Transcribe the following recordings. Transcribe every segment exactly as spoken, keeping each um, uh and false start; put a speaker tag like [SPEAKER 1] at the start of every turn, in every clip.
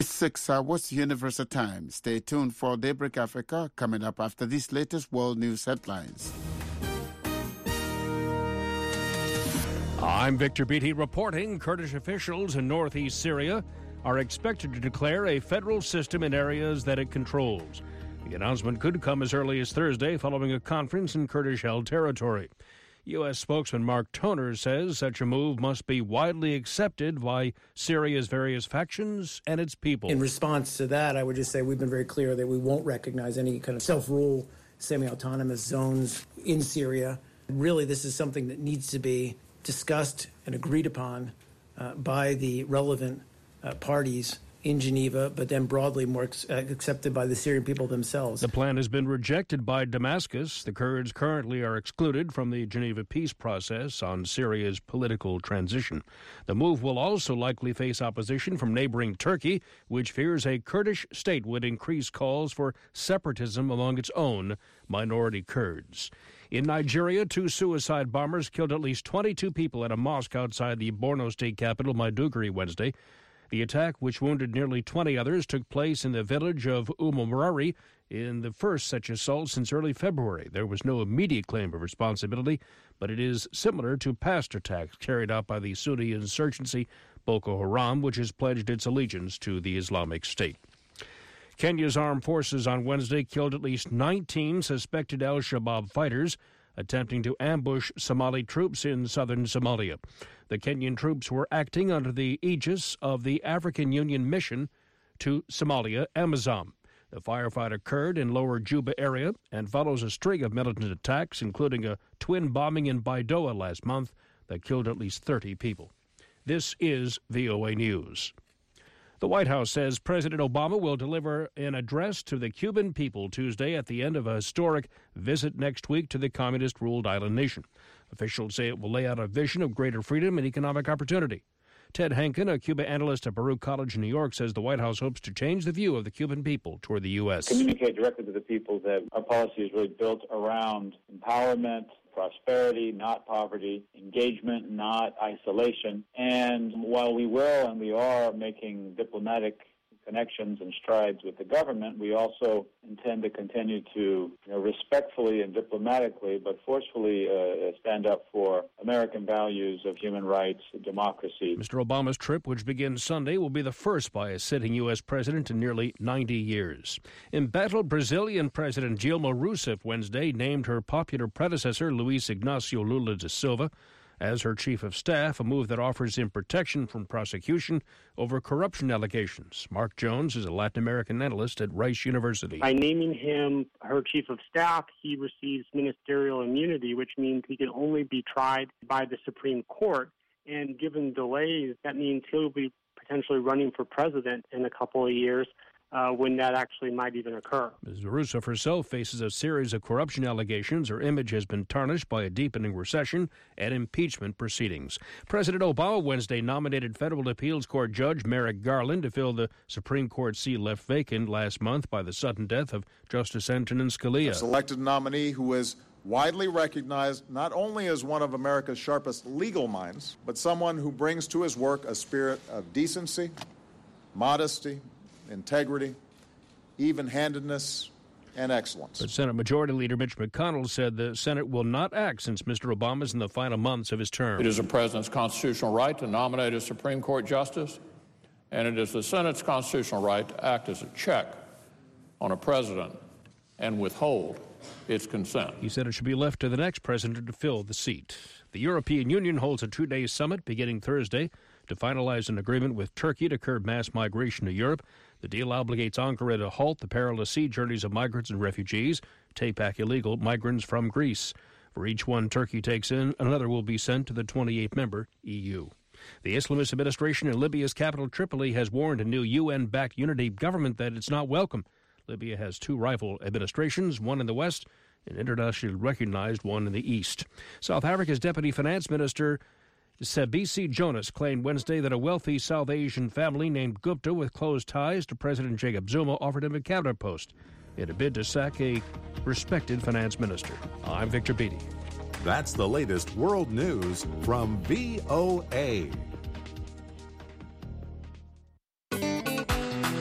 [SPEAKER 1] Six hours Universal Time. Stay tuned for Daybreak Africa coming up after these latest world news headlines.
[SPEAKER 2] I'm Victor Beatty reporting. Kurdish officials in northeast Syria are expected to declare a federal system in areas that it controls. The announcement could come as early as Thursday following a conference in Kurdish-held territory. U S spokesman Mark Toner says such a move must be widely accepted by Syria's various factions and its people.
[SPEAKER 3] In response to that, I would just say we've been very clear that we won't recognize any kind of self-rule, semi-autonomous zones in Syria. Really, this is something that needs to be discussed and agreed upon uh, by the relevant uh, parties in Geneva, but then broadly more ex- accepted by the Syrian people themselves.
[SPEAKER 2] The plan has been rejected by Damascus. The Kurds currently are excluded from the Geneva peace process on Syria's political transition. The move will also likely face opposition from neighboring Turkey, which fears a Kurdish state would increase calls for separatism among its own minority Kurds. In Nigeria, two suicide bombers killed at least twenty-two people at a mosque outside the Borno state capital, Maiduguri, Wednesday. The attack, which wounded nearly twenty others, took place in the village of Umumurari in the first such assault since early February. There was no immediate claim of responsibility, but it is similar to past attacks carried out by the Sunni insurgency Boko Haram, which has pledged its allegiance to the Islamic State. Kenya's armed forces on Wednesday killed at least nineteen suspected al-Shabaab fighters attempting to ambush Somali troops in southern Somalia. The Kenyan troops were acting under the aegis of the African Union mission to Somalia, AMISOM. The firefight occurred in lower Juba area and follows a string of militant attacks, including a twin bombing in Baidoa last month that killed at least thirty people. This is V O A News. The White House says President Obama will deliver an address to the Cuban people Tuesday at the end of a historic visit next week to the communist-ruled island nation. Officials say it will lay out a vision of greater freedom and economic opportunity. Ted Henkin, a Cuba analyst at Baruch College in New York, says the White House hopes to change the view of the Cuban people toward the U S.
[SPEAKER 4] Communicate directly to the people that our policy is really built around empowerment, prosperity, not poverty, engagement, not isolation. And while we will and we are making diplomatic connections and strides with the government, we also intend to continue to you know, respectfully and diplomatically but forcefully uh, stand up for American values of human rights and democracy.
[SPEAKER 2] Mister Obama's trip, which begins Sunday, will be the first by a sitting U S president in nearly ninety years. Embattled Brazilian President Dilma Rousseff Wednesday named her popular predecessor, Luiz Inácio Lula da Silva, as her chief of staff, a move that offers him protection from prosecution over corruption allegations. Mark Jones is a Latin American analyst at Rice University.
[SPEAKER 5] By naming him her chief of staff, he receives ministerial immunity, which means he can only be tried by the Supreme Court. And given delays, that means he'll be potentially running for president in a couple of years. Uh, when that actually might even occur.
[SPEAKER 2] Miz Rousseff herself faces a series of corruption allegations. Her image has been tarnished by a deepening recession and impeachment proceedings. President Obama Wednesday nominated federal appeals court judge Merrick Garland to fill the Supreme Court seat left vacant last month by the sudden death of Justice Antonin Scalia.
[SPEAKER 6] A selected nominee who is widely recognized not only as one of America's sharpest legal minds, but someone who brings to his work a spirit of decency, modesty, integrity, even-handedness, and excellence.
[SPEAKER 2] But Senate Majority Leader Mitch McConnell said the Senate will not act since Mister Obama is in the final months of his term.
[SPEAKER 7] It is the President's constitutional right to nominate a Supreme Court justice, and it is the Senate's constitutional right to act as a check on a president and withhold its consent.
[SPEAKER 2] He said it should be left to the next president to fill the seat. The European Union holds a two-day summit beginning Thursday to finalize an agreement with Turkey to curb mass migration to Europe. The deal obligates Ankara to halt the perilous sea journeys of migrants and refugees, take back illegal migrants from Greece. For each one Turkey takes in, another will be sent to the twenty-eight member E U. The Islamist administration in Libya's capital Tripoli has warned a new U N-backed unity government that it's not welcome. Libya has two rival administrations, one in the west, an internationally recognized one in the east. South Africa's Deputy Finance Minister Sabisi Jonas claimed Wednesday that a wealthy South Asian family named Gupta with close ties to President Jacob Zuma offered him a cabinet post in a bid to sack a respected finance minister. I'm Victor Beatty.
[SPEAKER 8] That's the latest world news from V O A.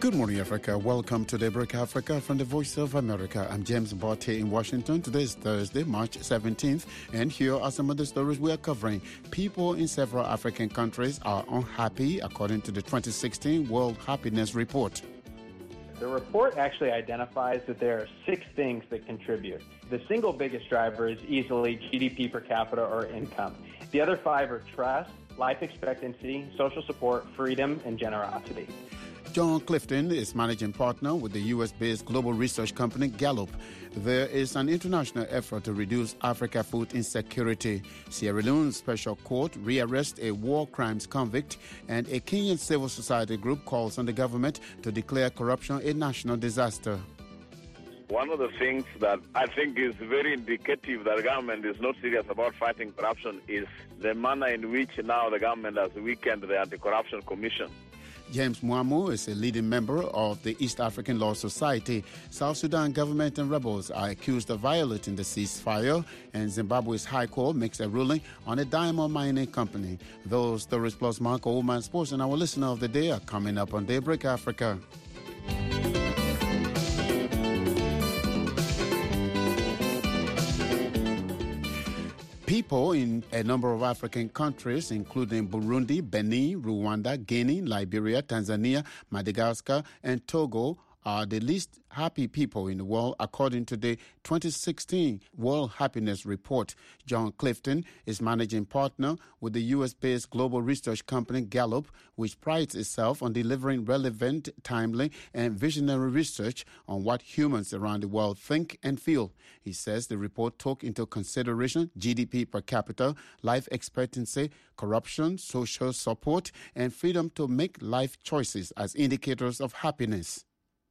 [SPEAKER 1] Good morning, Africa. Welcome to Daybreak Africa from the Voice of America. I'm James Barty in Washington. Today is Thursday, March seventeenth, and here are some of the stories we are covering. People in several African countries are unhappy, according to the twenty sixteen World Happiness Report.
[SPEAKER 9] The report actually identifies that there are six things that contribute. The single biggest driver is easily G D P per capita or income. The other five are trust, life expectancy, social support, freedom, and generosity.
[SPEAKER 1] John Clifton is managing partner with the U S-based global research company Gallup. There is an international effort to reduce Africa food insecurity. Sierra Leone's special court rearrests a war crimes convict, and a Kenyan civil society group calls on the government to declare corruption a national disaster.
[SPEAKER 10] One of the things that I think is very indicative that the government is not serious about fighting corruption is the manner in which now the government has weakened the Anti-Corruption Commission.
[SPEAKER 1] James Mwamu is a leading member of the East African Law Society. South Sudan government and rebels are accused of violating the ceasefire, and Zimbabwe's High Court makes a ruling on a diamond mining company. Those stories plus Marco Oman Sports and our listener of the day are coming up on Daybreak Africa. People in a number of African countries, including Burundi, Benin, Rwanda, Guinea, Liberia, Tanzania, Madagascar, and Togo, are the least happy people in the world, according to the twenty sixteen World Happiness Report. John Clifton is managing partner with the U S-based global research company Gallup, which prides itself on delivering relevant, timely, and visionary research on what humans around the world think and feel. He says the report took into consideration G D P per capita, life expectancy, corruption, social support, and freedom to make life choices as indicators of happiness.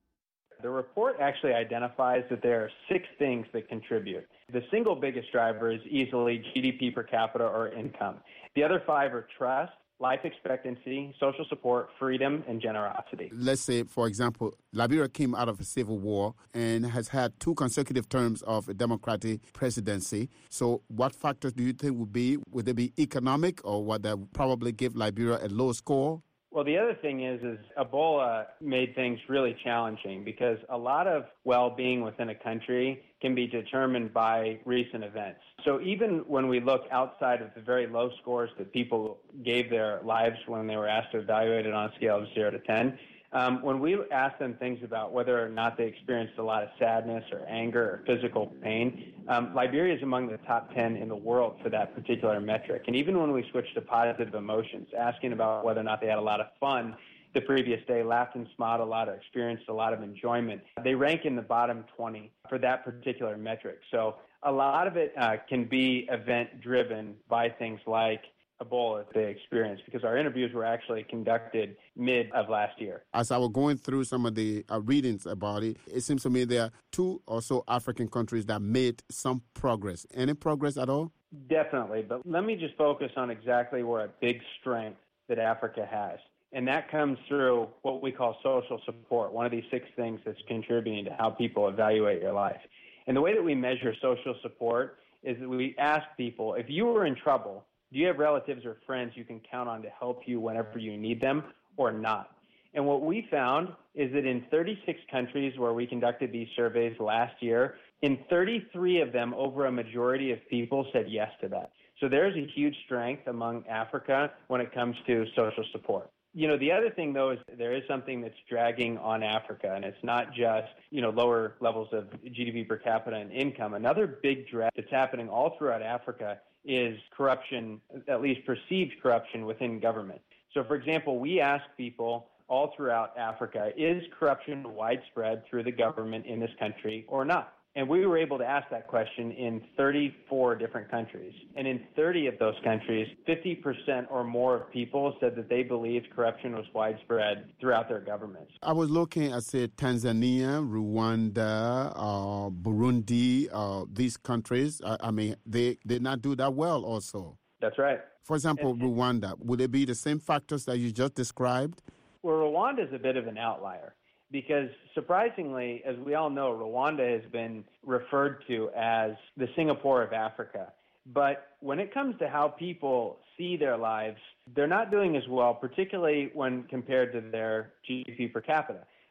[SPEAKER 9] The report actually identifies that there are six things that contribute. The single biggest driver is easily G D P per capita or income. The other five are trust, life expectancy, social support, freedom, and generosity.
[SPEAKER 1] Let's say, for example, Liberia came out of a civil war and has had two consecutive terms of a democratic presidency. So what factors do you think would be? Would they be economic, or would that probably give Liberia a low score?
[SPEAKER 9] Well, the other thing is, is Ebola made things really challenging because a lot of well-being within a country can be determined by recent events. So even when we look outside of the very low scores that people gave their lives when they were asked to evaluate it on a scale of zero to ten, Um, when we ask them things about whether or not they experienced a lot of sadness or anger or physical pain, um, Liberia is among the top ten in the world for that particular metric. And even when we switch to positive emotions, asking about whether or not they had a lot of fun the previous day, laughed and smiled a lot, or experienced a lot of enjoyment, they rank in the bottom twenty for that particular metric. So a lot of it uh, can be event-driven by things like Ebola they experienced, because our interviews were actually conducted mid of last year.
[SPEAKER 1] As I was going through some of the uh, readings about it, it seems to me there are two or so African countries that made some progress. Any progress at all?
[SPEAKER 9] Definitely, but let me just focus on exactly where a big strength that Africa has. And that comes through what we call social support, one of these six things that's contributing to how people evaluate your life. And the way that we measure social support is that we ask people, if you were in trouble, do you have relatives or friends you can count on to help you whenever you need them, or not? And what we found is that in thirty-six countries where we conducted these surveys last year, in thirty-three of them, over a majority of people said yes to that. So there's a huge strength among Africa when it comes to social support. You know, the other thing, though, is there is something that's dragging on Africa, and it's not just, you know, lower levels of G D P per capita and income. Another big drag that's happening all throughout Africa is corruption, at least perceived corruption within government. So, for example, we ask people all throughout Africa, is corruption widespread through the government in this country or not? And we were able to ask that question in thirty-four different countries. And in thirty of those countries, fifty percent or more of people said that they believed corruption was widespread throughout their governments.
[SPEAKER 1] I was looking at, say, Tanzania, Rwanda, uh, Burundi, uh, these countries. I, I mean, they did not do that well also.
[SPEAKER 9] That's right.
[SPEAKER 1] For example,
[SPEAKER 9] and,
[SPEAKER 1] Rwanda, would it be the same factors that you just described?
[SPEAKER 9] Well, Rwanda is a bit of an outlier. Because surprisingly, as we all know, Rwanda has been referred to as the Singapore of Africa. But when it comes to how people see their lives, they're not doing as well, particularly when compared to their G D P per capita.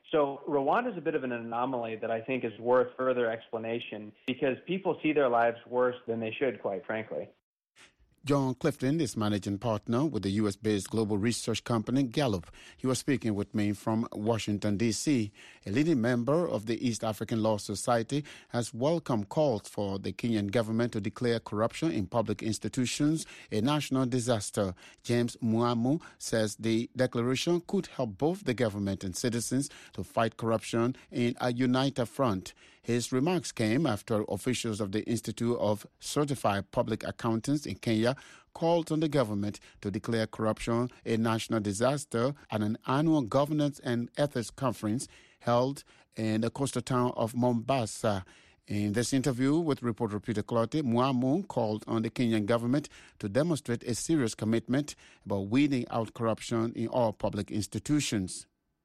[SPEAKER 9] So Rwanda is a bit of an anomaly that I think is worth further explanation because people see their lives worse than they should, quite frankly.
[SPEAKER 1] John Clifton is managing partner with the U S-based global research company Gallup. He was speaking with me from Washington, D C. A leading member of the East African Law Society has welcomed calls for the Kenyan government to declare corruption in public institutions a national disaster. James Muamu says the declaration could help both the government and citizens to fight corruption in a united front. His remarks came after officials of the Institute of Certified Public Accountants in Kenya called on the government to declare corruption a national disaster at an annual governance and ethics conference held in the coastal town of Mombasa. In this interview with reporter Peter Clottey, Muamu called on the Kenyan government to demonstrate a serious commitment about weeding out corruption in all public institutions.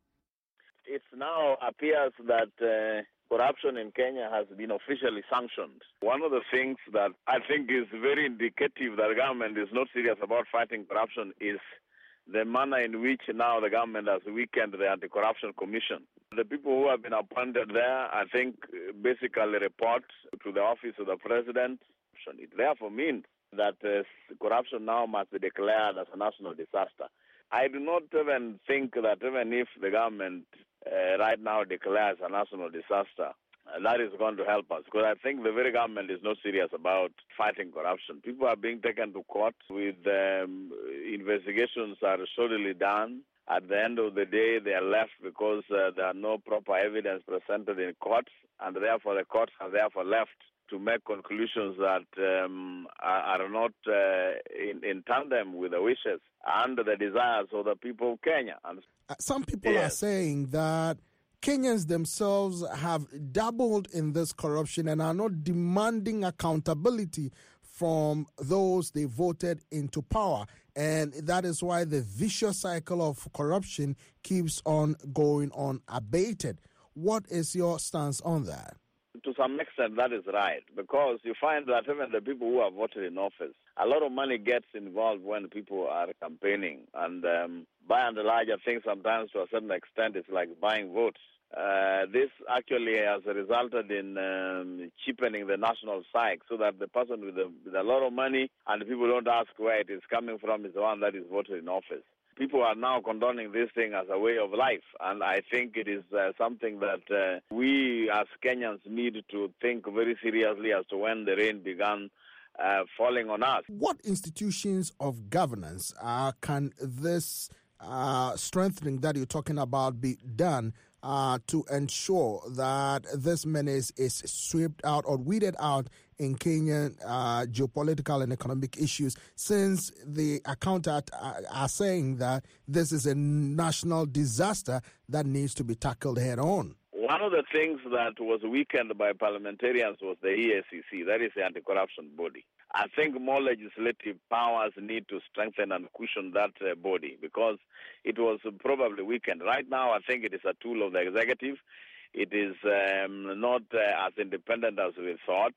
[SPEAKER 10] It now appears that uh, corruption in Kenya has been officially sanctioned. One of the things that I think is very indicative that the government is not serious about fighting corruption is the manner in which now the government has weakened the Anti-Corruption Commission. The people who have been appointed there, I think, basically report to the office of the president. It therefore means that uh, corruption now must be declared as a national disaster. I do not even think that even if the government uh, right now declares a national disaster, uh, that is going to help us, because I think the very government is not serious about fighting corruption. People are being taken to court with um, investigations are solidly done. At the end of the day, they are left because uh, there are no proper evidence presented in courts, and therefore the courts are therefore left to make conclusions that um, are, are not uh, in, in tandem with the wishes and the desires of the people of Kenya. And
[SPEAKER 11] uh, some people
[SPEAKER 10] yes.
[SPEAKER 11] are saying that Kenyans themselves have dabbled in this corruption and are not demanding accountability from those they voted into power. And that is why the vicious cycle of corruption keeps on going unabated. What is your stance on that?
[SPEAKER 10] To some extent, that is right, because you find that even the people who are voted in office, a lot of money gets involved when people are campaigning. And um, by and large, I think sometimes to a certain extent it's like buying votes. Uh, this actually has resulted in um, cheapening the national psyche, so that the person with a, with a lot of money and people don't ask where it is coming from is the one that is voted in office. People are now condoning this thing as a way of life, and I think it is uh, something that uh, we as Kenyans need to think very seriously as to when the rain began uh, falling on us.
[SPEAKER 11] What institutions of governance uh, can this uh, strengthening that you're talking about be done uh, to ensure that this menace is swept out or weeded out in Kenyan uh, geopolitical and economic issues, since the accountants are, are saying that this is a national disaster that needs to be tackled head on?
[SPEAKER 10] One of the things that was weakened by parliamentarians was the E A C C, that is the anti-corruption body. I think more legislative powers need to strengthen and cushion that uh, body, because it was probably weakened. Right now, I think it is a tool of the executive. It is um, not uh, as independent as we thought.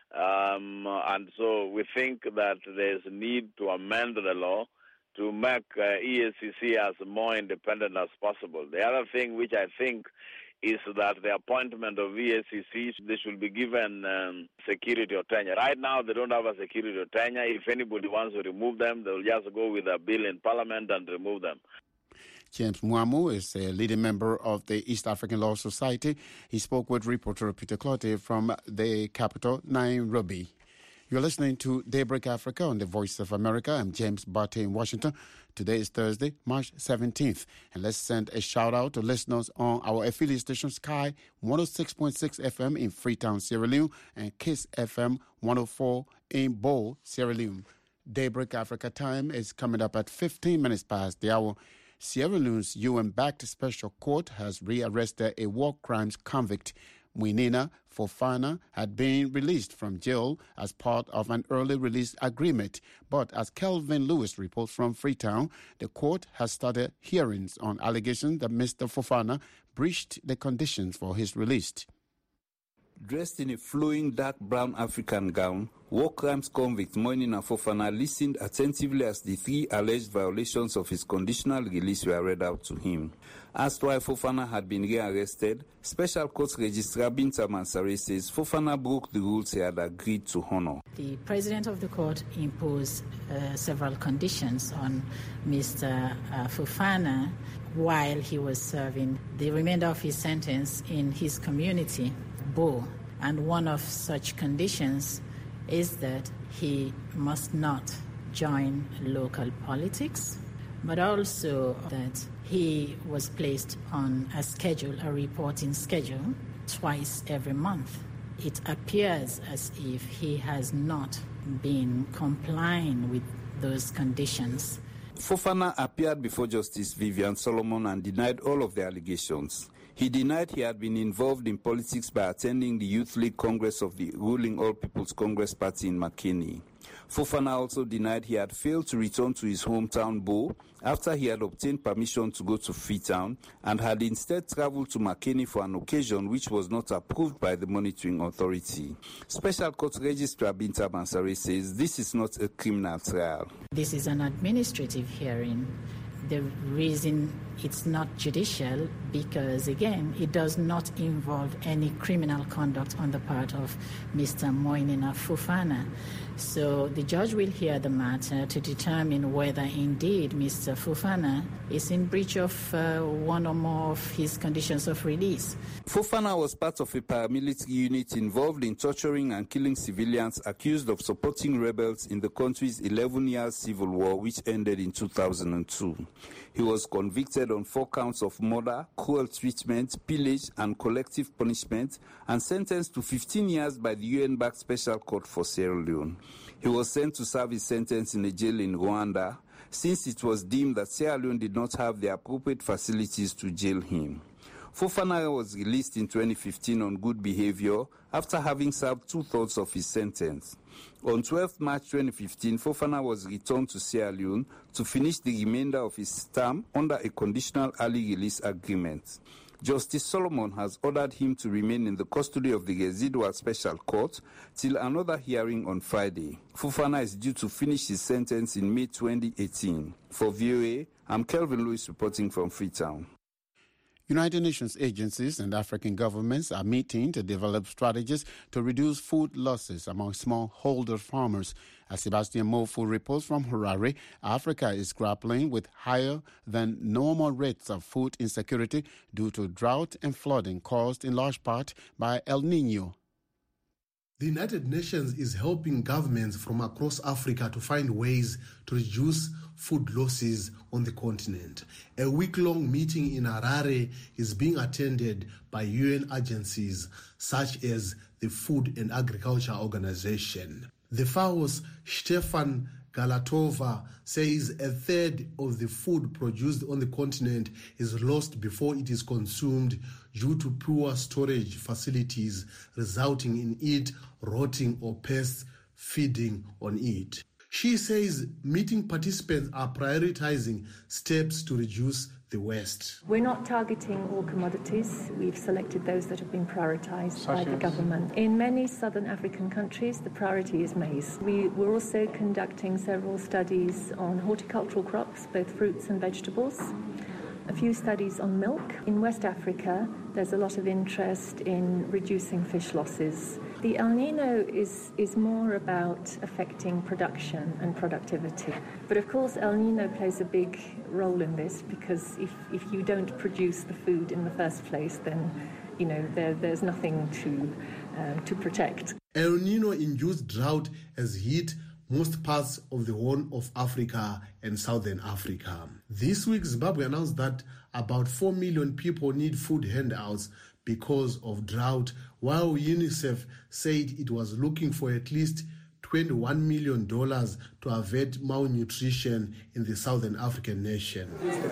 [SPEAKER 10] Um, and so we think that there's a need to amend the law to make uh, E A C C as more independent as possible. The other thing which I think is that the appointment of E A C C, they should be given um, security or tenure. Right now, they don't have a security or tenure. If anybody wants to remove them, they'll just go with a bill in Parliament and remove them.
[SPEAKER 1] James Muamu is a leading member of the East African Law Society. He spoke with reporter Peter Clottey from the capital, Nairobi. You're listening to Daybreak Africa on the Voice of America. I'm James Barty in Washington. Today is Thursday, March seventeenth. And let's send a shout-out to listeners on our affiliate station Sky one oh six point six F M in Freetown, Sierra Leone, and Kiss F M one oh four in Bo, Sierra Leone. Daybreak Africa time is coming up at fifteen minutes past the hour. Sierra Leone's U N-backed special court has rearrested a war crimes convict. Mwinina Fofana had been released from jail as part of an early release agreement. But as Kelvin Lewis reports from Freetown, the court has started hearings on allegations that Mister Fofana breached the conditions for his release.
[SPEAKER 12] Dressed in a flowing dark brown African gown, war crimes convict Moinina Fofana listened attentively as the three alleged violations of his conditional release were read out to him. Asked why Fofana had been rearrested, Special Court Registrar Binta Mansare says Fofana broke the rules he had agreed to honor.
[SPEAKER 13] The President of the Court imposed uh, several conditions on Mister Uh, Fofana while he was serving the remainder of his sentence in his community, Bo. And one of such conditions is that he must not join local politics, but also that he was placed on a schedule, a reporting schedule, twice every month. It appears as if he has not been complying with those conditions.
[SPEAKER 12] Fofana appeared before Justice Vivian Solomon and denied all of the allegations. He denied he had been involved in politics by attending the Youth League Congress of the ruling All People's Congress Party in Makeni. Fofana also denied he had failed to return to his hometown, Bo, after he had obtained permission to go to Freetown and had instead traveled to Makeni for an occasion which was not approved by the monitoring authority. Special Court Registrar Binta Mansare says this is not a criminal trial.
[SPEAKER 13] This is an administrative hearing. The reason it's not judicial because, again, it does not involve any criminal conduct on the part of Mister Moinina Fofana. So the judge will hear the matter to determine whether indeed Mister Fofana is in breach of uh, one or more of his conditions of release.
[SPEAKER 12] Fofana was part of a paramilitary unit involved in torturing and killing civilians accused of supporting rebels in the country's eleven-year civil war, which ended in two thousand two. He was convicted on four counts of murder, cruel treatment, pillage, and collective punishment, and sentenced to fifteen years by the U N-backed Special Court for Sierra Leone. He was sent to serve his sentence in a jail in Rwanda, since it was deemed that Sierra Leone did not have the appropriate facilities to jail him. Fofana was released in twenty fifteen on good behavior after having served two-thirds of his sentence. On twelfth March twenty fifteen, Fofana was returned to Sierra Leone to finish the remainder of his term under a conditional early release agreement. Justice Solomon has ordered him to remain in the custody of the Residual Special Court till another hearing on Friday. Fofana is due to finish his sentence in May twenty eighteen. For V O A, I'm Kelvin Lewis reporting from Freetown.
[SPEAKER 1] United Nations agencies and African governments are meeting to develop strategies to reduce food losses among smallholder farmers. As Sebastian Mofu reports from Harare, Africa is grappling with higher than normal rates of food insecurity due to drought and flooding caused in large part by El Niño.
[SPEAKER 14] The United Nations is helping governments from across Africa to find ways to reduce food losses on the continent. A week-long meeting in Harare is being attended by U N agencies such as the Food and Agriculture Organization. The F A O's Stefan Galatova says a third of the food produced on the continent is lost before it is consumed due to poor storage facilities, resulting in it rotting or pests feeding on it. She says meeting participants are prioritizing steps to reduce the waste.
[SPEAKER 15] We're not targeting all commodities. We've selected those that have been prioritized Such by the government. In many southern African countries, the priority is maize. We, we're also conducting several studies on horticultural crops, both fruits and vegetables. A few studies on milk. In West Africa, there's a lot of interest in reducing fish losses. The El Nino is, is more about affecting production and productivity. But of course, El Nino plays a big role in this because if, if you don't produce the food in the first place, then you know there, there's nothing to, uh, to protect.
[SPEAKER 14] El Nino-induced drought has hit most parts of the Horn of Africa and Southern Africa. This week, Zimbabwe announced that about four million people need food handouts because of drought, while UNICEF said it was looking for at least twenty-one million dollars to avert malnutrition in the Southern African nation.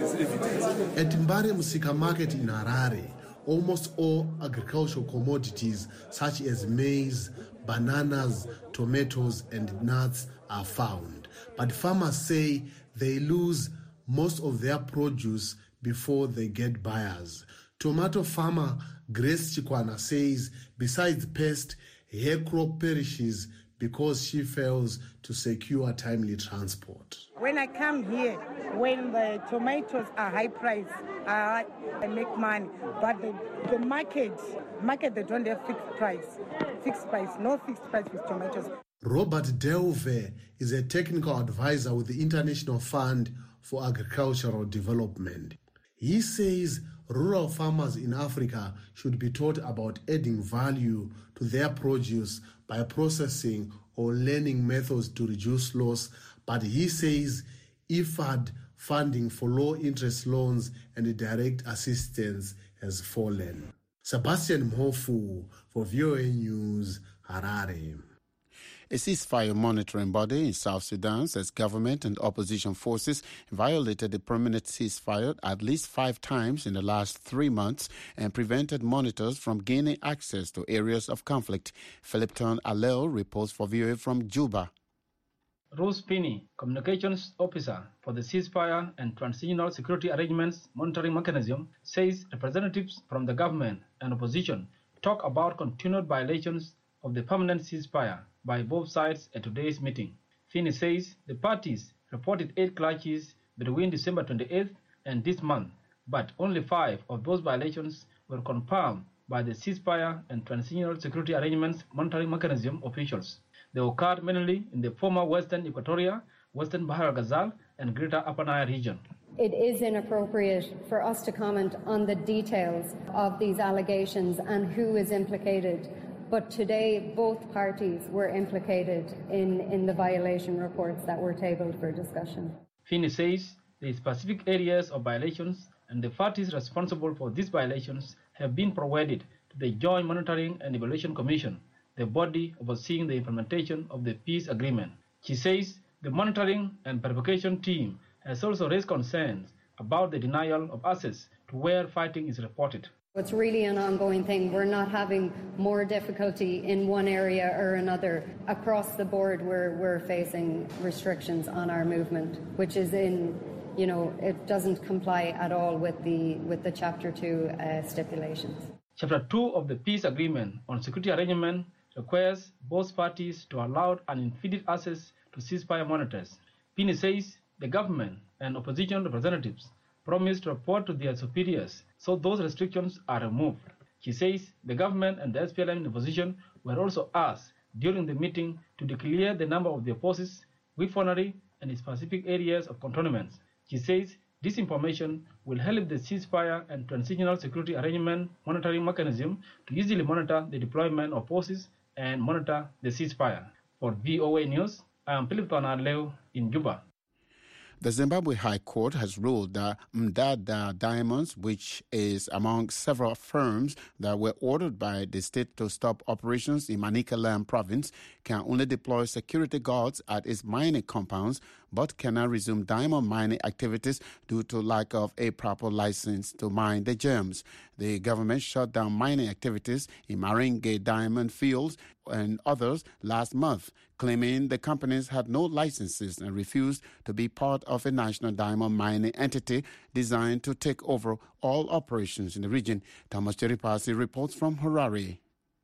[SPEAKER 14] At Mbare Musika Market in Harare, almost all agricultural commodities such as maize, bananas, tomatoes, and nuts are found. But farmers say they lose most of their produce before they get buyers. Tomato farmer Grace Chikwana says besides pest, her crop perishes because she fails to secure timely transport.
[SPEAKER 16] When I come here, when the tomatoes are high price, I, I make money. But the, the market, market, they don't have fixed price. Fixed price, no fixed price with tomatoes.
[SPEAKER 14] Robert Delve is a technical advisor with the International Fund for Agricultural Development. He says rural farmers in Africa should be taught about adding value to their produce by processing or learning methods to reduce loss. But he says I F A D funding for low-interest loans and direct assistance has fallen. Sebastian Mhofu for V O A News, Harare.
[SPEAKER 1] A ceasefire monitoring body in South Sudan says government and opposition forces violated the permanent ceasefire at least five times in the last three months and prevented monitors from gaining access to areas of conflict. Philipton Alel reports for V O A from Juba.
[SPEAKER 17] Rose Pinney, communications officer for the ceasefire and transitional security arrangements monitoring mechanism, says representatives from the government and opposition talk about continued violations of the permanent ceasefire by both sides at today's meeting. Finney says the parties reported eight clashes between December twenty-eighth and this month, but only five of those violations were confirmed by the ceasefire and transitional security arrangements monitoring mechanism officials. They occurred mainly in the former Western Equatoria, Western Bahar al-Ghazal, and Greater Upper Nile region.
[SPEAKER 18] It is inappropriate for us to comment on the details of these allegations and who is implicated. But today, both parties were implicated in, in the violation reports that were tabled for discussion.
[SPEAKER 17] Finney says the specific areas of violations and the parties responsible for these violations have been provided to the Joint Monitoring and Evaluation Commission, the body overseeing the implementation of the peace agreement. She says the monitoring and verification team has also raised concerns about the denial of access to where fighting is reported.
[SPEAKER 18] It's really an ongoing thing. We're not having more difficulty in one area or another. Across the board, we're, we're facing restrictions on our movement, which is in, you know, it doesn't comply at all with the, with the Chapter two uh, stipulations.
[SPEAKER 17] Chapter two of the peace agreement on security arrangement requires both parties to allow unimpeded access to ceasefire monitors. Pinney says the government and opposition representatives promised to report to their superiors, so those restrictions are removed. She says the government and the S P L M in opposition were also asked during the meeting to declare the number of their forces, weaponry, and specific areas of cantonments. She says this information will help the ceasefire and transitional security arrangement monitoring mechanism to easily monitor the deployment of forces and monitor the ceasefire. For V O A News, I am Philip Tonarleo in Juba.
[SPEAKER 1] The Zimbabwe High Court has ruled that Mdada Diamonds, which is among several firms that were ordered by the state to stop operations in Manicaland province, can only deploy security guards at its mining compounds, but cannot resume diamond mining activities due to lack of a proper license to mine the gems. The government shut down mining activities in Maringe diamond fields and others last month, claiming the companies had no licenses and refused to be part of a national diamond mining entity designed to take over all operations in the region. Thomas Cheripasi reports from Harare.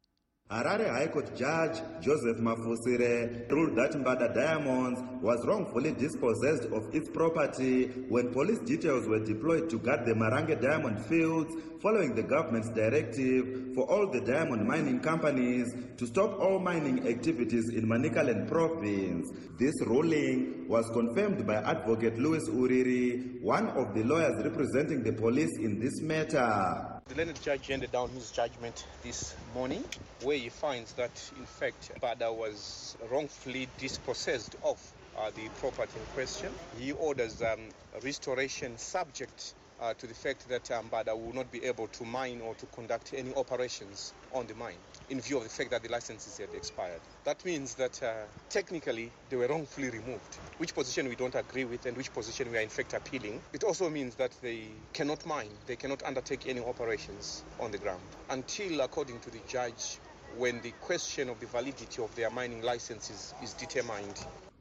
[SPEAKER 19] Harare High Court Judge Joseph Mafusire ruled that Mbada Diamonds was wrongfully dispossessed of its property when police details were deployed to guard the Marange diamond fields following the government's directive for all the diamond mining companies to stop all mining activities in Manicaland province. This ruling was confirmed by Advocate Louis Uriri, one of the lawyers representing the police in this matter.
[SPEAKER 20] The learned judge handed down his judgment this morning, where he finds that, in fact, Mbada was wrongfully dispossessed of uh, the property in question. He orders um, restoration subject uh, to the fact that uh, Mbada will not be able to mine or to conduct any operations on the mine, in view of the fact that the licenses had expired. That means that uh, technically they were wrongfully removed, which position we don't agree with and which position we are in fact appealing. It also means that they cannot mine, they cannot undertake any operations on the ground until, according to the judge, when the question of the validity of their mining licenses is determined.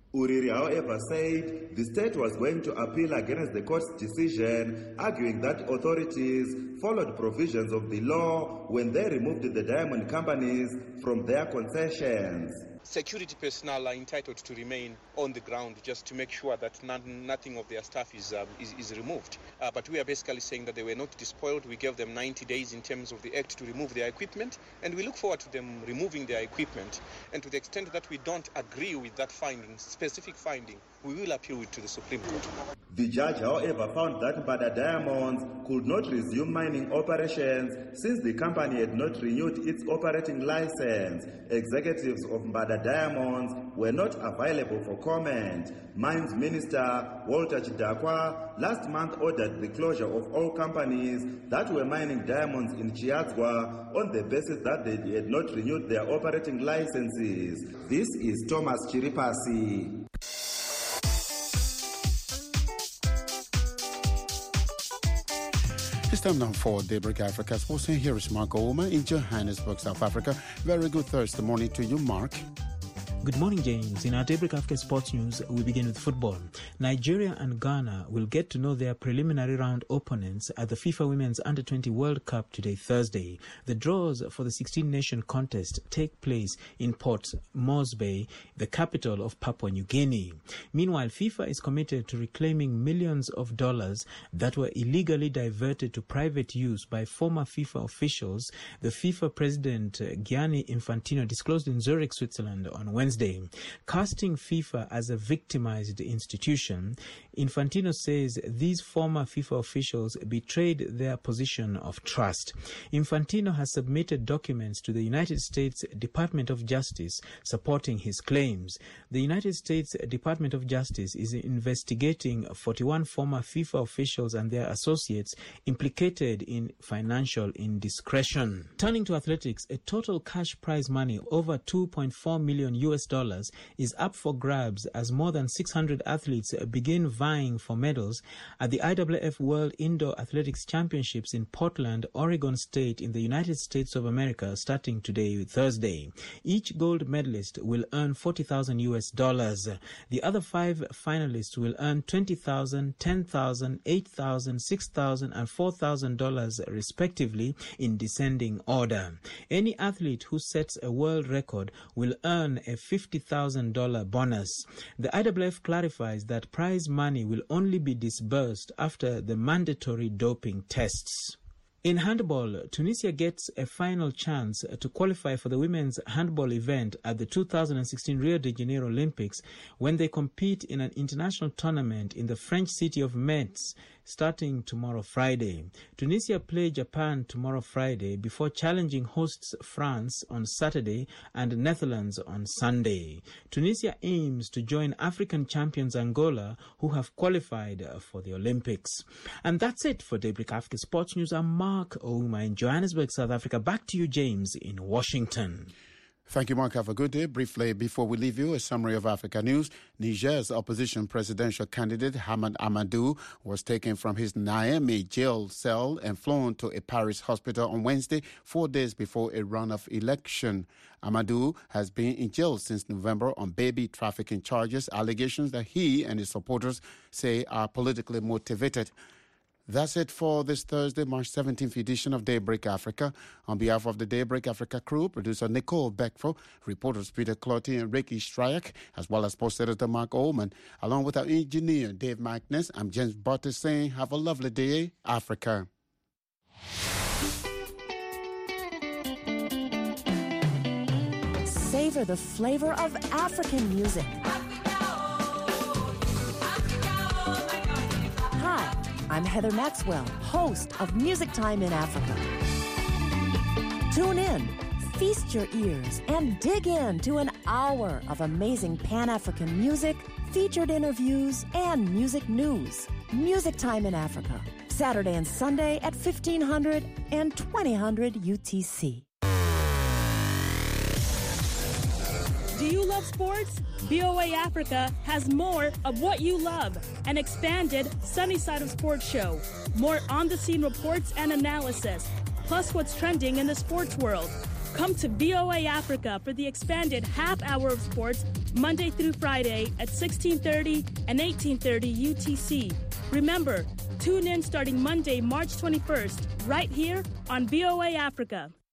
[SPEAKER 19] Uriri, however, said the state was going to appeal against the court's decision, arguing that authorities followed provisions of the law when they removed the diamond companies from their concessions.
[SPEAKER 20] Security personnel are entitled to remain on the ground just to make sure that none, nothing of their stuff is, um, is, is removed. Uh, but we are basically saying that they were not despoiled. We gave them ninety days in terms of the act to remove their equipment, and we look forward to them removing their equipment. And to the extent that we don't agree with that finding, specific finding, we will appeal it to the Supreme Court.
[SPEAKER 19] The judge, however, found that Mbada Diamonds could not resume mining operations since the company had not renewed its operating license. Executives of Mbada Diamonds were not available for comment. Mines Minister Walter Chidakwa last month ordered the closure of all companies that were mining diamonds in Chiadzwa on the basis that they had not renewed their operating licenses. This is Thomas Chiripasi.
[SPEAKER 1] It's time now for Daybreak Africa Sports, and here is Mark Ouma in Johannesburg, South Africa. Very good Thursday morning to you, Mark.
[SPEAKER 21] Good morning, James. In our Daybreak Africa Sports News, we begin with football. Nigeria and Ghana will get to know their preliminary round opponents at the FIFA Women's Under twenty World Cup today, Thursday. The draws for the sixteen-nation contest take place in Port Moresby, the capital of Papua New Guinea. Meanwhile, FIFA is committed to reclaiming millions of dollars that were illegally diverted to private use by former FIFA officials, the FIFA president Gianni Infantino disclosed in Zurich, Switzerland on Wednesday. Casting FIFA as a victimized institution, Infantino says these former FIFA officials betrayed their position of trust. Infantino has submitted documents to the United States Department of Justice supporting his claims. The United States Department of Justice is investigating forty-one former FIFA officials and their associates implicated in financial indiscretion. Turning to athletics, a total cash prize money over two point four million U S dollars is up for grabs as more than six hundred athletes begin vying for medals at the I W F World Indoor Athletics Championships in Portland, Oregon State in the United States of America starting today, Thursday. Each gold medalist will earn forty thousand U S dollars. The other five finalists will earn twenty thousand, ten thousand, eight thousand, six thousand and four thousand dollars respectively in descending order. Any athlete who sets a world record will earn a fifty thousand dollars bonus. The I W F clarifies that prize money will only be disbursed after the mandatory doping tests. In handball, Tunisia gets a final chance to qualify for the women's handball event at the two thousand sixteen Rio de Janeiro Olympics when they compete in an international tournament in the French city of Metz starting tomorrow, Friday. Tunisia play Japan tomorrow, Friday, before challenging hosts France on Saturday and Netherlands on Sunday. Tunisia aims to join African champions Angola, who have qualified for the Olympics. And that's it for Daybreak Africa Sports News. I'm Mark Ouma in Johannesburg, South Africa. Back to you, James, in Washington.
[SPEAKER 1] Thank you, Mark. Have a good day. Briefly, before we leave you, a summary of Africa news. Niger's opposition presidential candidate, Hamad Amadou, was taken from his Niamey jail cell and flown to a Paris hospital on Wednesday, four days before a runoff election. Amadou has been in jail since November on baby trafficking charges, allegations that he and his supporters say are politically motivated. That's it for this Thursday, March seventeenth edition of Daybreak Africa. On behalf of the Daybreak Africa crew, producer Nicole Beckford, reporters Peter Clotty and Ricky Stryak, as well as post editor Mark Ullman, along with our engineer Dave Magnus, I'm James Butter saying have a lovely day, Africa.
[SPEAKER 22] Savor the flavor of African music. I'm Heather Maxwell, host of Music Time in Africa. Tune in, feast your ears, and dig into an hour of amazing Pan-African music, featured interviews, and music news. Music Time in Africa, Saturday and Sunday at fifteen hundred and twenty hundred U T C.
[SPEAKER 23] Do you love sports? V O A Africa has more of what you love. An expanded Sunny Side of Sports show. More on-the-scene reports and analysis. Plus what's trending in the sports world. Come to V O A Africa for the expanded half hour of sports Monday through Friday at sixteen thirty and eighteen thirty U T C. Remember, tune in starting Monday, March twenty-first, right here on V O A Africa.